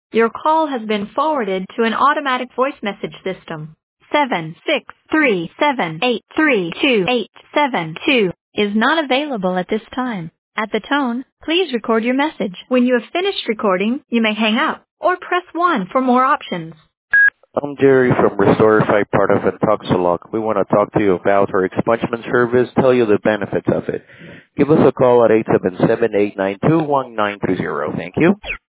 Your call has been forwarded to an automatic voice message system. 76378328872 is not available at this time. At the tone, please record your message. When you have finished recording, you may hang up or press 1 for more options. I'm Jerry from Restorify, part of Intoxilog. We want to talk to you about our expungement service, tell you the benefits of it. Give us a call at 877-892-1930. Thank you.